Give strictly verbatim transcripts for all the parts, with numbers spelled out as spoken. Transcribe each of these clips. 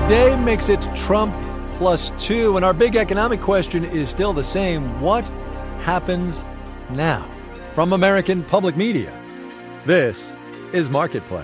Today makes it Trump plus two, and our big economic question is still the same. What happens now? From American Public Media, this is Marketplace.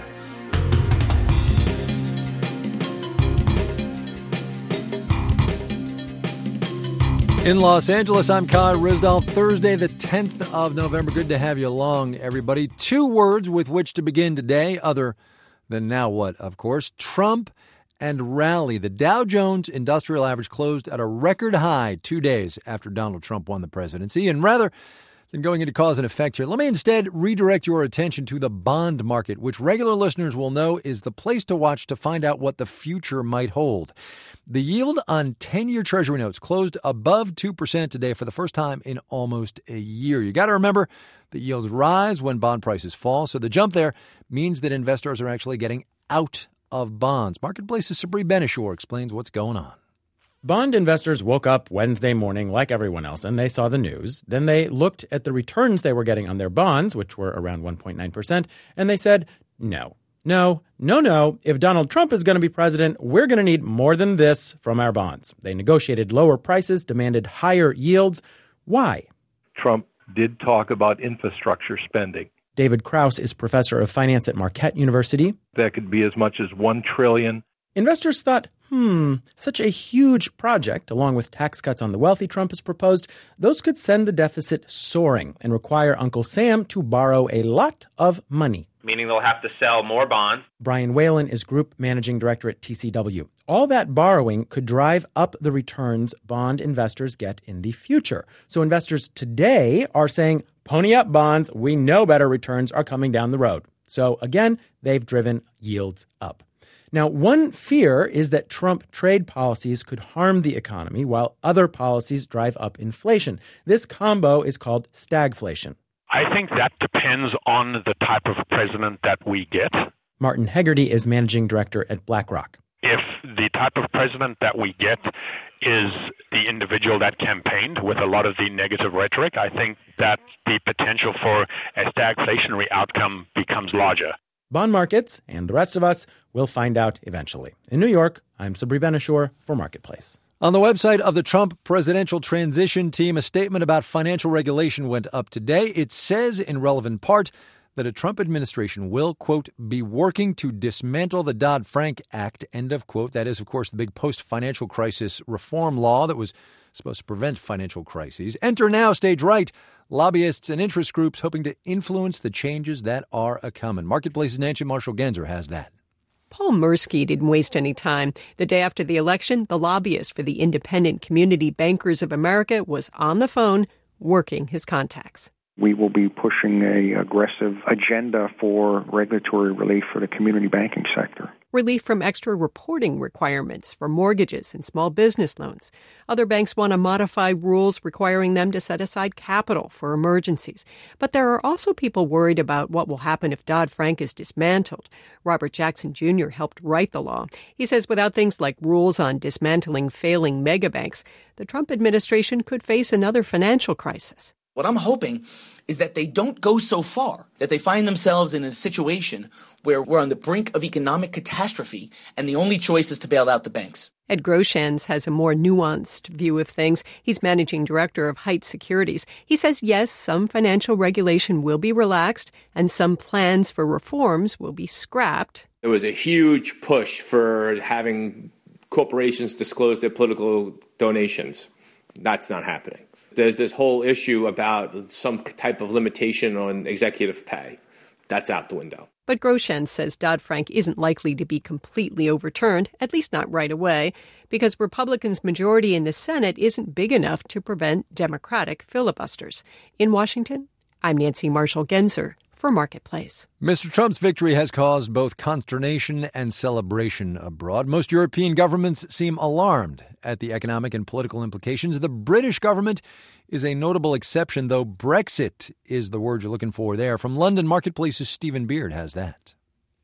In Los Angeles, I'm Kai Ryssdal. Thursday, the tenth of November. Good to have you along, everybody. Two words with which to begin today, other than now what, of course. Trump and rally. The Dow Jones Industrial Average closed at a record high two days after Donald Trump won the presidency. And rather than going into cause and effect here, let me instead redirect your attention to the bond market, which regular listeners will know is the place to watch to find out what the future might hold. The yield on ten-year Treasury notes closed above two percent today for the first time in almost a year. You got to remember that yields rise when bond prices fall, so the jump there means that investors are actually getting out of bonds. Marketplace's Sabri Ben-Achour explains what's going on. Bond investors woke up Wednesday morning like everyone else, and they saw the news. Then they looked at the returns they were getting on their bonds, which were around one point nine percent, and they said, no. No, no, no. If Donald Trump is going to be president, we're going to need more than this from our bonds. They negotiated lower prices, demanded higher yields. Why? Trump did talk about infrastructure spending. David Krauss is professor of finance at Marquette University. That could be as much as one trillion dollars. Investors thought, hmm, such a huge project, along with tax cuts on the wealthy Trump has proposed, those could send the deficit soaring and require Uncle Sam to borrow a lot of money. Meaning they'll have to sell more bonds. Brian Whalen is Group Managing Director at T C W. All that borrowing could drive up the returns bond investors get in the future. So investors today are saying, pony up bonds. We know better returns are coming down the road. So again, they've driven yields up. Now, one fear is that Trump trade policies could harm the economy while other policies drive up inflation. This combo is called stagflation. I think that depends on the type of president that we get. Martin Hegarty is managing director at BlackRock. If the type of president that we get is the individual that campaigned with a lot of the negative rhetoric, I think that the potential for a stagflationary outcome becomes larger. Bond markets and the rest of us will find out eventually. In New York, I'm Sabri Ben-Achour for Marketplace. On the website of the Trump presidential transition team, a statement about financial regulation went up today. It says, in relevant part, that a Trump administration will, quote, be working to dismantle the Dodd-Frank Act, end of quote. That is, of course, the big post-financial crisis reform law that was supposed to prevent financial crises. Enter now, stage right, lobbyists and interest groups hoping to influence the changes that are a coming. Marketplace's Nancy Marshall-Genzer has that. Paul Mirsky didn't waste any time. The day after the election, the lobbyist for the Independent Community Bankers of America was on the phone working his contacts. We will be pushing a aggressive agenda for regulatory relief for the community banking sector. Relief from extra reporting requirements for mortgages and small business loans. Other banks want to modify rules requiring them to set aside capital for emergencies. But there are also people worried about what will happen if Dodd-Frank is dismantled. Robert Jackson Junior helped write the law. He says without things like rules on dismantling failing megabanks, the Trump administration could face another financial crisis. What I'm hoping is that they don't go so far, that they find themselves in a situation where we're on the brink of economic catastrophe and the only choice is to bail out the banks. Ed Groshans has a more nuanced view of things. He's managing director of Heights Securities. He says, yes, some financial regulation will be relaxed and some plans for reforms will be scrapped. There was a huge push for having corporations disclose their political donations. That's not happening. There's this whole issue about some type of limitation on executive pay. That's out the window. But Groshans says Dodd-Frank isn't likely to be completely overturned, at least not right away, because Republicans' majority in the Senate isn't big enough to prevent Democratic filibusters. In Washington, I'm Nancy Marshall-Genzer for Marketplace. Mister Trump's victory has caused both consternation and celebration abroad. Most European governments seem alarmed at the economic and political implications. The British government is a notable exception, though Brexit is the word you're looking for there. From London, Marketplace's Stephen Beard has that.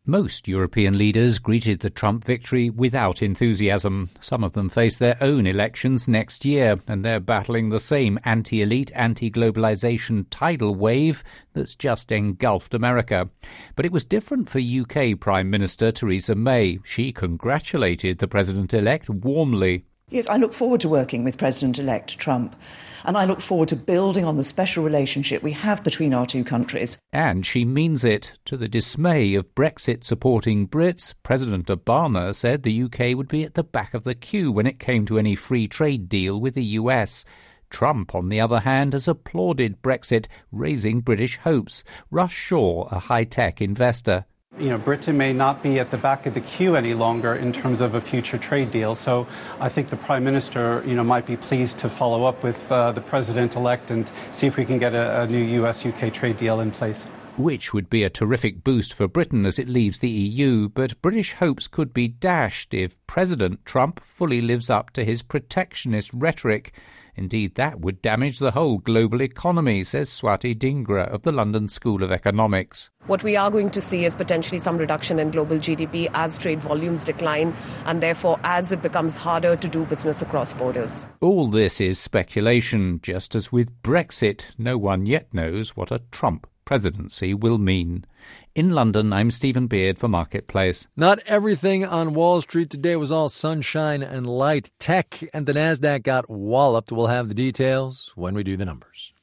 Most European leaders greeted the Trump victory without enthusiasm. Some of them face their own elections next year, and they're battling the same anti-elite, anti-globalization tidal wave that's just engulfed America. But it was different for U K Prime Minister Theresa May. She congratulated the president-elect warmly. Yes, I look forward to working with President-elect Trump, and I look forward to building on the special relationship we have between our two countries. And she means it. To the dismay of Brexit-supporting Brits, President Obama said the U K would be at the back of the queue when it came to any free trade deal with the U S. Trump, on the other hand, has applauded Brexit, raising British hopes. Russ Shaw, a high-tech investor. You know, Britain may not be at the back of the queue any longer in terms of a future trade deal. So I think the Prime Minister, you know, might be pleased to follow up with uh, the President-elect and see if we can get a, a new U S U K trade deal in place. Which would be a terrific boost for Britain as it leaves the E U, but British hopes could be dashed if President Trump fully lives up to his protectionist rhetoric. Indeed, that would damage the whole global economy, says Swati Dhingra of the London School of Economics. What we are going to see is potentially some reduction in global G D P as trade volumes decline, and therefore as it becomes harder to do business across borders. All this is speculation. Just as with Brexit, no one yet knows what a Trump presidency will mean. In London, I'm Stephen Beard for Marketplace. Not everything on Wall Street today was all sunshine and light. Tech and the NASDAQ got walloped. We'll have the details when we do the numbers.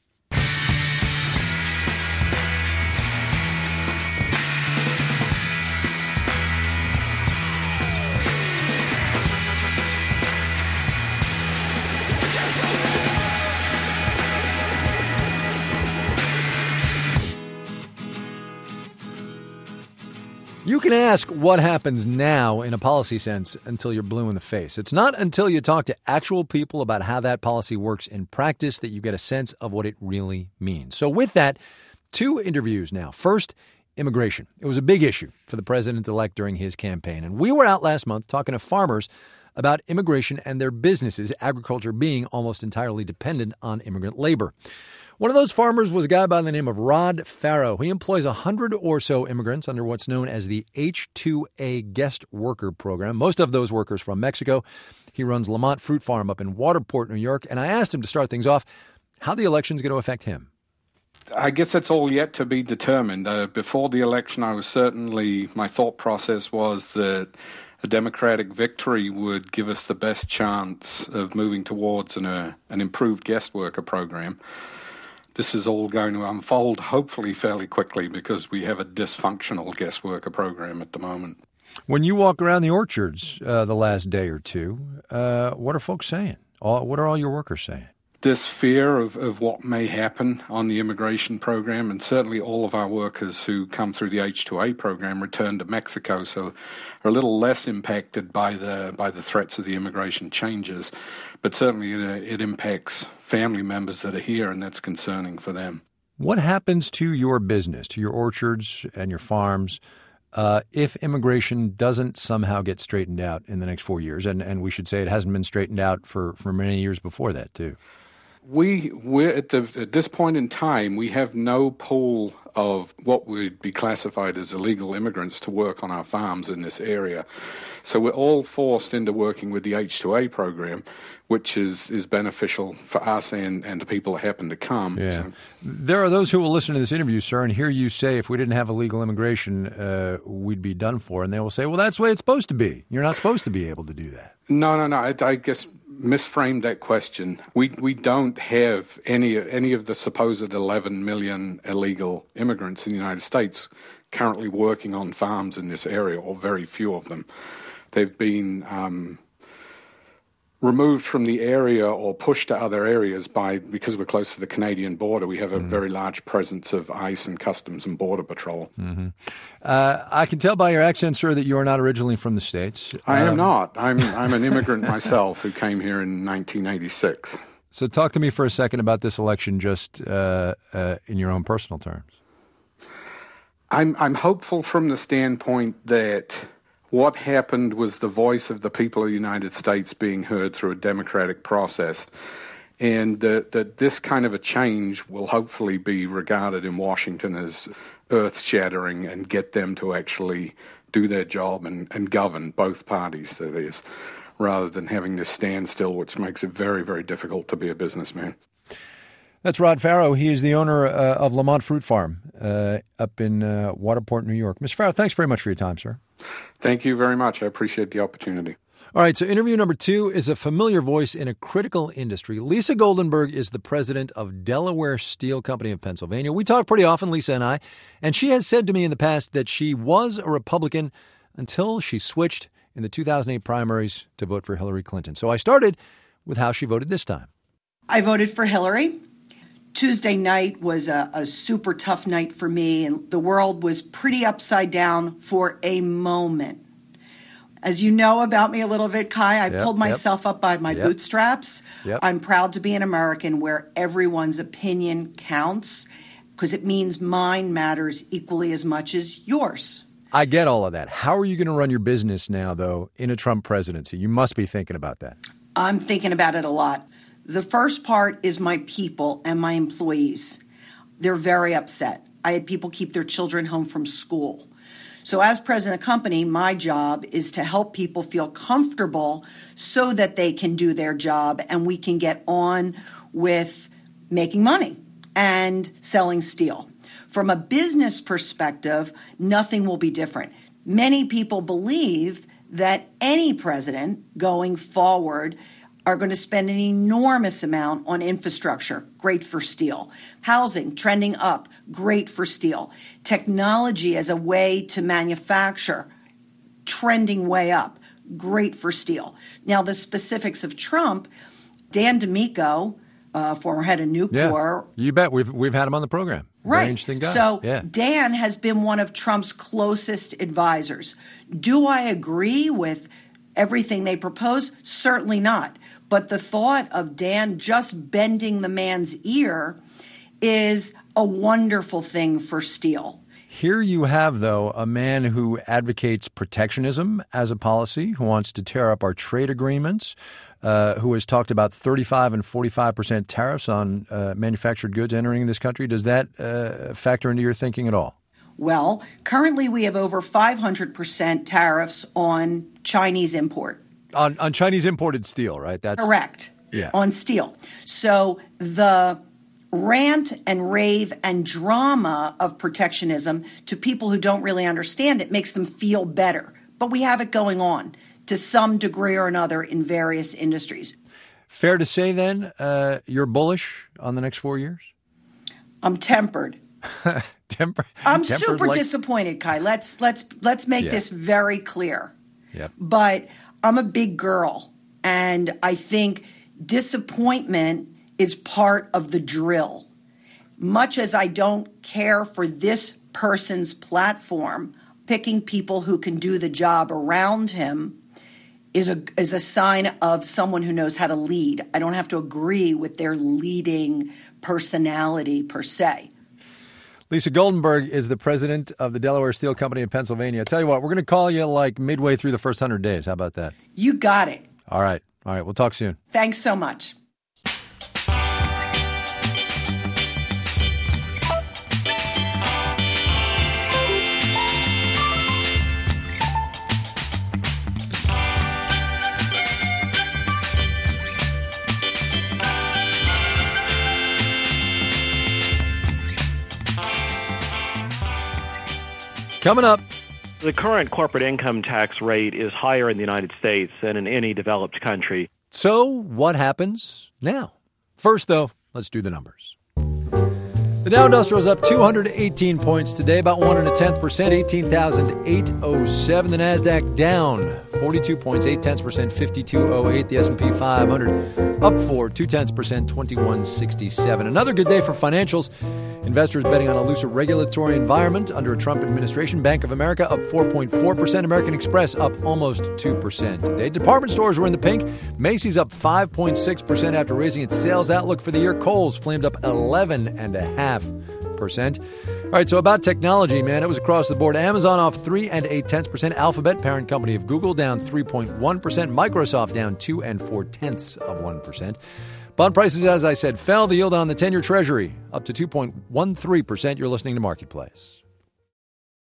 You can ask what happens now in a policy sense until you're blue in the face. It's not until you talk to actual people about how that policy works in practice that you get a sense of what it really means. So with that, two interviews now. First, immigration. It was a big issue for the president-elect during his campaign. And we were out last month talking to farmers about immigration and their businesses, agriculture being almost entirely dependent on immigrant labor. One of those farmers was a guy by the name of Rod Farrow. He employs one hundred or so immigrants under what's known as the H two A guest worker program, most of those workers from Mexico. He runs Lamont Fruit Farm up in Waterport, New York, and I asked him to start things off how the election's going to affect him. I guess it's all yet to be determined. Uh, before the election, I was certainly, my thought process was that a Democratic victory would give us the best chance of moving towards an, uh, an improved guest worker program. This is all going to unfold, hopefully fairly quickly, because we have a dysfunctional guest worker program at the moment. When you walk around the orchards uh, the last day or two, uh, what are folks saying? All, what are all your workers saying? This fear of, of what may happen on the immigration program, and certainly all of our workers who come through the H two A program return to Mexico, so are a little less impacted by the by the threats of the immigration changes. But certainly it, it impacts family members that are here, and that's concerning for them. What happens to your business, to your orchards and your farms, uh, if immigration doesn't somehow get straightened out in the next four years? And, and we should say it hasn't been straightened out for, for many years before that, too. We, we're at, the, at this point in time, we have no pool of what would be classified as illegal immigrants to work on our farms in this area. So we're all forced into working with the H two A program, which is, is beneficial for us and, and the people that happen to come. Yeah. So. There are those who will listen to this interview, sir, and hear you say if we didn't have illegal immigration, uh, we'd be done for. And they will say, well, that's the way it's supposed to be. You're not supposed to be able to do that. No, no, no. I, I guess misframed that question. We we don't have any any of the supposed eleven million illegal immigrants in the United States currently working on farms in this area, or very few of them. They've been um, removed from the area or pushed to other areas by because we're close to the Canadian border. We have a mm-hmm. very large presence of ICE and Customs and Border Patrol. Mm-hmm. Uh, I can tell by your accent, sir, that you are not originally from the States. I um, am not. I'm I'm an immigrant myself who came here in nineteen eighty-six. So talk to me for a second about this election, just uh, uh, in your own personal terms. I'm I'm hopeful from the standpoint that what happened was the voice of the people of the United States being heard through a democratic process, and that, that this kind of a change will hopefully be regarded in Washington as earth-shattering and get them to actually do their job and, and govern both parties to this, rather than having this standstill, which makes it very, very difficult to be a businessman. That's Rod Farrow. He is the owner uh, of Lamont Fruit Farm uh, up in uh, Waterport, New York. Mister Farrow, thanks very much for your time, sir. Thank you very much. I appreciate the opportunity. All right, so interview number two is a familiar voice in a critical industry. Lisa Goldenberg is the president of Delaware Steel Company of Pennsylvania. We talk pretty often, Lisa and I, and she has said to me in the past that she was a Republican until she switched in the two thousand eight primaries to vote for Hillary Clinton. So I started with how she voted this time. I voted for Hillary. Tuesday night was a, a super tough night for me, and the world was pretty upside down for a moment. As you know about me a little bit, Kai, I yep, pulled myself yep. up by my yep. bootstraps. Yep. I'm proud to be an American where everyone's opinion counts, because it means mine matters equally as much as yours. I get all of that. How are you going to run your business now, though, in a Trump presidency? You must be thinking about that. I'm thinking about it a lot. The first part is my people and my employees. They're very upset. I had people keep their children home from school. So as president of the company, my job is to help people feel comfortable so that they can do their job and we can get on with making money and selling steel. From a business perspective, nothing will be different. Many people believe that any president going forward are going to spend an enormous amount on infrastructure, great for steel. Housing, trending up, great for steel. Technology as a way to manufacture, trending way up, great for steel. Now, the specifics of Trump, Dan D'Amico, uh, former head of Nucor. Yeah, you bet. We've, we've had him on the program. Right. Very interesting guy. So yeah. Dan has been one of Trump's closest advisors. Do I agree with everything they propose? Certainly not. But the thought of Dan just bending the man's ear is a wonderful thing for steel. Here you have, though, a man who advocates protectionism as a policy, who wants to tear up our trade agreements, uh, who has talked about thirty-five and forty-five percent tariffs on uh, manufactured goods entering this country. Does that uh, factor into your thinking at all? Well, currently we have over five hundred percent tariffs on Chinese import. On, on Chinese imported steel, right? That's correct. Yeah. On steel. So the rant and rave and drama of protectionism to people who don't really understand it makes them feel better. But we have it going on to some degree or another in various industries. Fair to say, then, uh, you're bullish on the next four years? I'm tempered. Temper, I'm tempered super like... disappointed, Kai. Let's let's let's make yeah. this very clear. Yep. But I'm a big girl, and I think disappointment is part of the drill. Much as I don't care for this person's platform, picking people who can do the job around him is a is a sign of someone who knows how to lead. I don't have to agree with their leading personality per se. Lisa Goldenberg is the president of the Delaware Steel Company of Pennsylvania. I tell you what, we're going to call you like midway through the first one hundred days. How about that? You got it. All right. All right. We'll talk soon. Thanks so much. Coming up. The current corporate income tax rate is higher in the United States than in any developed country. So what happens now? First, though, let's do the numbers. The Dow Industrial is up two hundred eighteen points today, about one and a tenth percent, eighteen thousand eight hundred seven. The Nasdaq down forty-two points, eight tenths percent, fifty-two oh eight. The S and P five hundred up four, two tenths percent, twenty-one sixty-seven. Another good day for financials. Investors betting on a looser regulatory environment under a Trump administration. Bank of America up four point four percent. American Express up almost two percent today. Department stores were in the pink. Macy's up five point six percent after raising its sales outlook for the year. Kohl's flamed up eleven point five percent. All right, so about technology, man, it was across the board. Amazon off three and eight tenths percent. Alphabet, parent company of Google, down three point one percent. Microsoft down two and four tenths of one percent. Bond prices, as I said, fell. The yield on the ten-year Treasury up to two point one three percent. You're listening to Marketplace.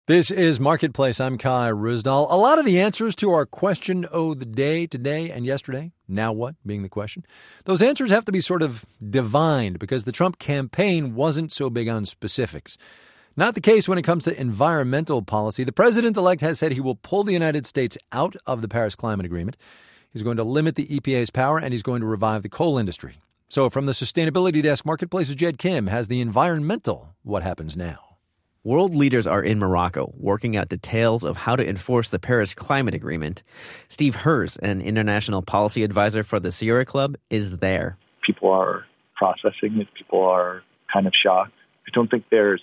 This is Marketplace. I'm Kai Ryssdal. A lot of the answers to our question of the day today and yesterday, now what being the question, those answers have to be sort of divined because the Trump campaign wasn't so big on specifics. Not the case when it comes to environmental policy. The president-elect has said he will pull the United States out of the Paris Climate Agreement. He's going to limit the E P A's power, and he's going to revive the coal industry. So from the Sustainability Desk, Marketplace's Jed Kim has the environmental what happens now. World leaders are in Morocco working out details of how to enforce the Paris Climate Agreement. Steve Herz, an international policy advisor for the Sierra Club, is there. People are processing it. People are kind of shocked. I don't think there's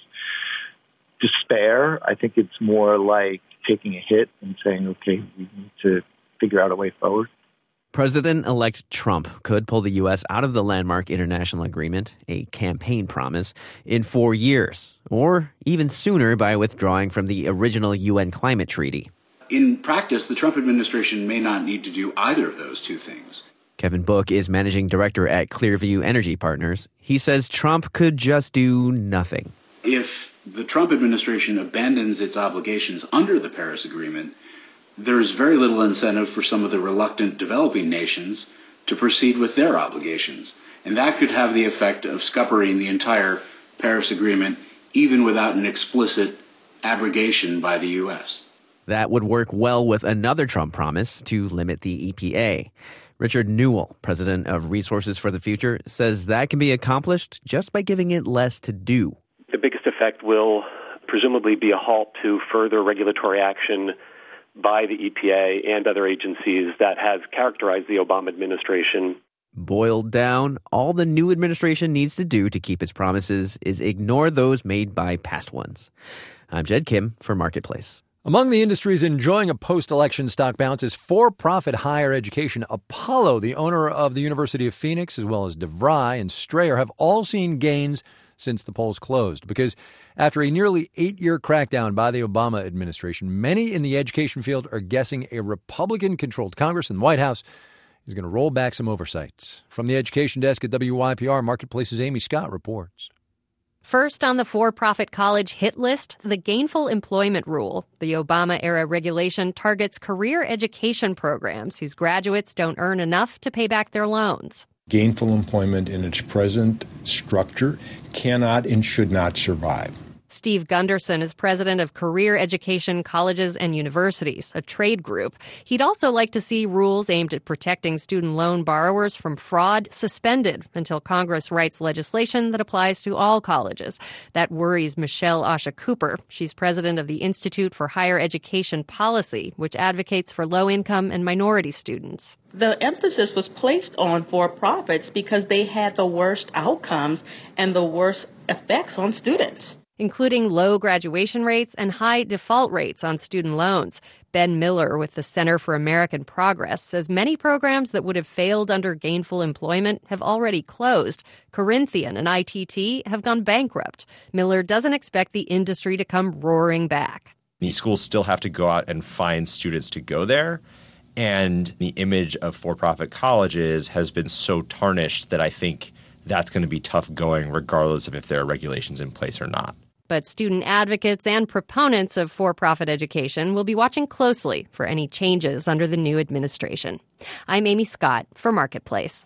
despair. I think it's more like taking a hit and saying, okay, we need to figure out a way forward. President-elect Trump could pull the U S out of the landmark international agreement, a campaign promise, in four years, or even sooner by withdrawing from the original U N climate treaty. In practice, the Trump administration may not need to do either of those two things. Kevin Book is managing director at Clearview Energy Partners. He says Trump could just do nothing. If the Trump administration abandons its obligations under the Paris Agreement, there's very little incentive for some of the reluctant developing nations to proceed with their obligations. And that could have the effect of scuppering the entire Paris Agreement, even without an explicit abrogation by the U S. That would work well with another Trump promise to limit the E P A. Richard Newell, president of Resources for the Future, says that can be accomplished just by giving it less to do. The biggest effect will presumably be a halt to further regulatory action by the E P A and other agencies that has characterized the Obama administration. Boiled down, all the new administration needs to do to keep its promises is ignore those made by past ones. I'm Jed Kim for Marketplace. Among the industries enjoying a post-election stock bounce is for-profit higher education. Apollo, the owner of the University of Phoenix, as well as DeVry and Strayer, have all seen gains since the polls closed. Because after a nearly eight-year crackdown by the Obama administration, many in the education field are guessing a Republican-controlled Congress and the White House is going to roll back some oversights. From the education desk at W Y P R, Marketplace's Amy Scott reports. First on the for-profit college hit list, the Gainful Employment Rule. The Obama-era regulation targets career education programs whose graduates don't earn enough to pay back their loans. Gainful employment in its present structure cannot and should not survive. Steve Gunderson is president of Career Education Colleges and Universities, a trade group. He'd also like to see rules aimed at protecting student loan borrowers from fraud suspended until Congress writes legislation that applies to all colleges. That worries Michelle Asha Cooper. She's president of the Institute for Higher Education Policy, which advocates for low-income and minority students. The emphasis was placed on for-profits because they had the worst outcomes and the worst effects on students, including low graduation rates and high default rates on student loans. Ben Miller with the Center for American Progress says many programs that would have failed under gainful employment have already closed. Corinthian and I T T have gone bankrupt. Miller doesn't expect the industry to come roaring back. These schools still have to go out and find students to go there. And the image of for-profit colleges has been so tarnished that I think that's going to be tough going regardless of if there are regulations in place or not. But student advocates and proponents of for-profit education will be watching closely for any changes under the new administration. I'm Amy Scott for Marketplace.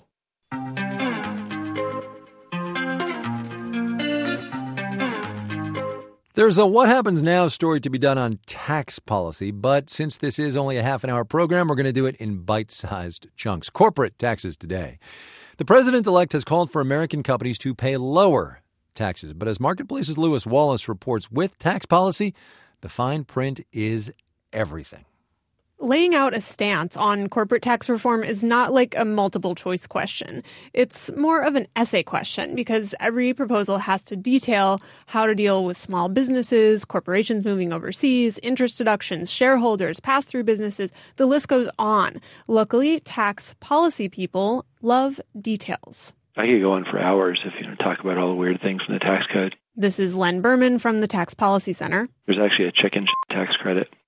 There's a What Happens Now story to be done on tax policy, but since this is only a half an hour program, we're going to do it in bite-sized chunks. Corporate taxes today. The president-elect has called for American companies to pay lower taxes. But as Marketplace's Lewis Wallace reports, with tax policy, the fine print is everything. Laying out a stance on corporate tax reform is not like a multiple choice question. It's more of an essay question because every proposal has to detail how to deal with small businesses, corporations moving overseas, interest deductions, shareholders, pass-through businesses. The list goes on. Luckily, tax policy people love details. I could go on for hours if you know talk about all the weird things in the tax code. This is Len Berman from the Tax Policy Center. There's actually a chicken tax credit.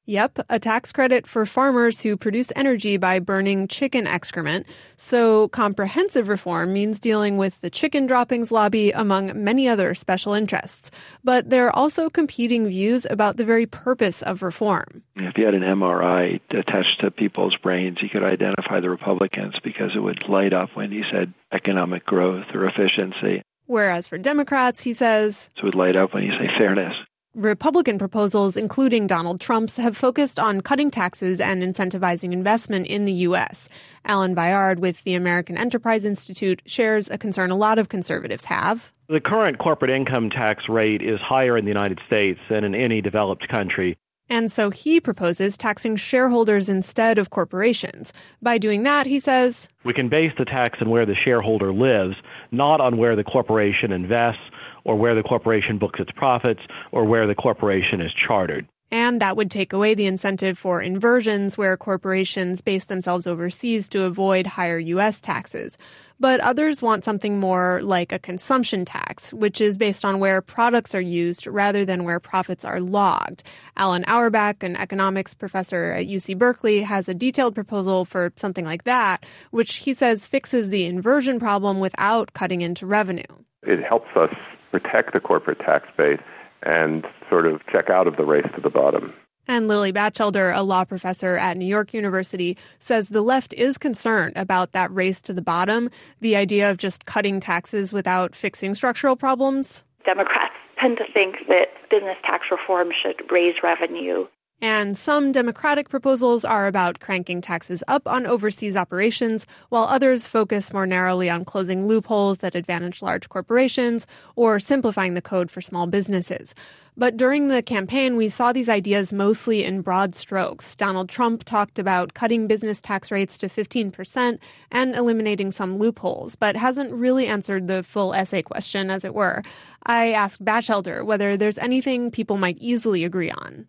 Yep, a tax credit for farmers who produce energy by burning chicken excrement. So comprehensive reform means dealing with the chicken droppings lobby, among many other special interests. But there are also competing views about the very purpose of reform. If you had an M R I attached to people's brains, you could identify the Republicans because it would light up when you said economic growth or efficiency. Whereas for Democrats, he says, so it would light up when you say fairness. Republican proposals, including Donald Trump's, have focused on cutting taxes and incentivizing investment in the U S. Alan Bayard with the American Enterprise Institute shares a concern a lot of conservatives have. The current corporate income tax rate is higher in the United States than in any developed country. And so he proposes taxing shareholders instead of corporations. By doing that, he says, we can base the tax on where the shareholder lives, not on where the corporation invests, or where the corporation books its profits, or where the corporation is chartered. And that would take away the incentive for inversions where corporations base themselves overseas to avoid higher U S taxes. But others want something more like a consumption tax, which is based on where products are used rather than where profits are logged. Alan Auerbach, an economics professor at U C Berkeley, has a detailed proposal for something like that, which he says fixes the inversion problem without cutting into revenue. It helps us protect the corporate tax base and sort of check out of the race to the bottom. And Lily Batchelder, a law professor at New York University, says the left is concerned about that race to the bottom, the idea of just cutting taxes without fixing structural problems. Democrats tend to think that business tax reform should raise revenue. And some Democratic proposals are about cranking taxes up on overseas operations, while others focus more narrowly on closing loopholes that advantage large corporations or simplifying the code for small businesses. But during the campaign, we saw these ideas mostly in broad strokes. Donald Trump talked about cutting business tax rates to fifteen percent and eliminating some loopholes, but hasn't really answered the full essay question, as it were. I asked Batchelder whether there's anything people might easily agree on.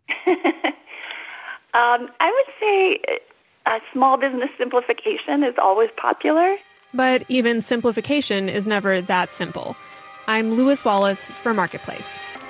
Um, I would say uh, small business simplification is always popular. But even simplification is never that simple. I'm Lewis Wallace for Marketplace.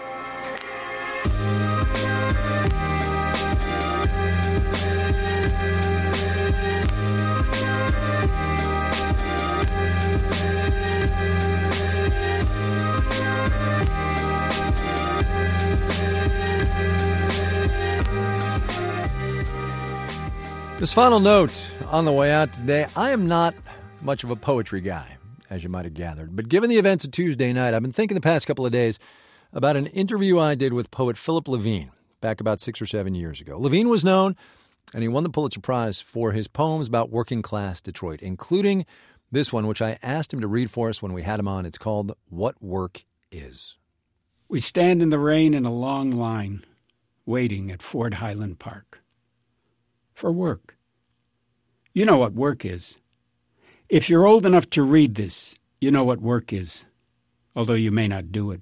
This final note on the way out today, I am not much of a poetry guy, as you might have gathered. But given the events of Tuesday night, I've been thinking the past couple of days about an interview I did with poet Philip Levine back about six or seven years ago. Levine was known, and he won the Pulitzer Prize for his poems about working-class Detroit, including this one, which I asked him to read for us when we had him on. It's called What Work Is. We stand in the rain in a long line, waiting at Ford Highland Park. For work. You know what work is. If you're old enough to read this, you know what work is, although you may not do it.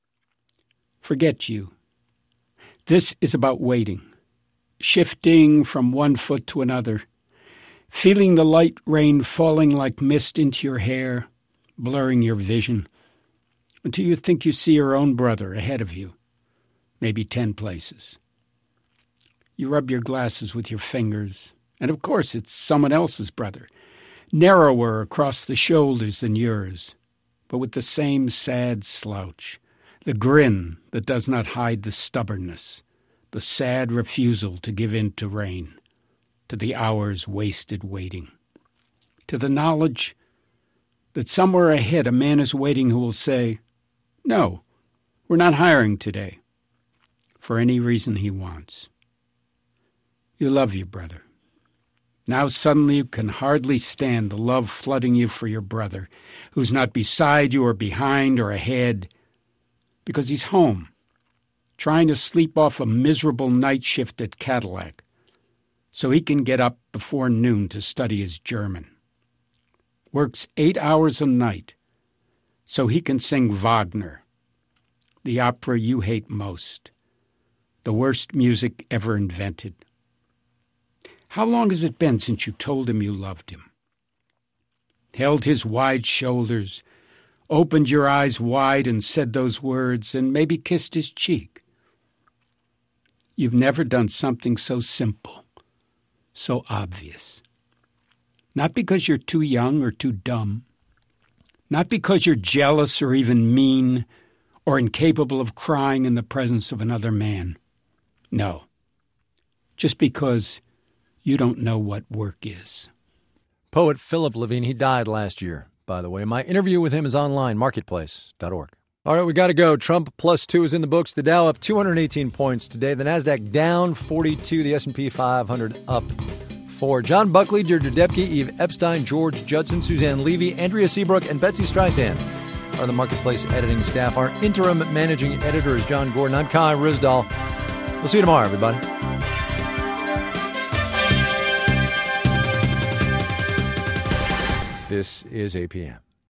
Forget you. This is about waiting, shifting from one foot to another, feeling the light rain falling like mist into your hair, blurring your vision, until you think you see your own brother ahead of you, maybe ten places. You rub your glasses with your fingers, and of course it's someone else's brother, narrower across the shoulders than yours, but with the same sad slouch, the grin that does not hide the stubbornness, the sad refusal to give in to rain, to the hours wasted waiting, to the knowledge that somewhere ahead a man is waiting who will say, "No, we're not hiring today," for any reason he wants. You love your brother. Now suddenly you can hardly stand the love flooding you for your brother, who's not beside you or behind or ahead, because he's home, trying to sleep off a miserable night shift at Cadillac, so he can get up before noon to study his German. Works eight hours a night, so he can sing Wagner, the opera you hate most, the worst music ever invented. How long has it been since you told him you loved him? Held his wide shoulders, opened your eyes wide and said those words, and maybe kissed his cheek. You've never done something so simple, so obvious. Not because you're too young or too dumb. Not because you're jealous or even mean or incapable of crying in the presence of another man. No. Just because you don't know what work is. Poet Philip Levine, he died last year, by the way. My interview with him is online, marketplace dot org. All right, we got to go. Trump plus two is in the books. The Dow up two hundred eighteen points today. The NASDAQ down forty-two. The S and P five hundred up four. John Buckley, Deirdre Depke, Eve Epstein, George Judson, Suzanne Levy, Andrea Seabrook, and Betsy Streisand are the Marketplace editing staff. Our interim managing editor is John Gordon. I'm Kai Ryssdal. We'll see you tomorrow, everybody. This is A P M.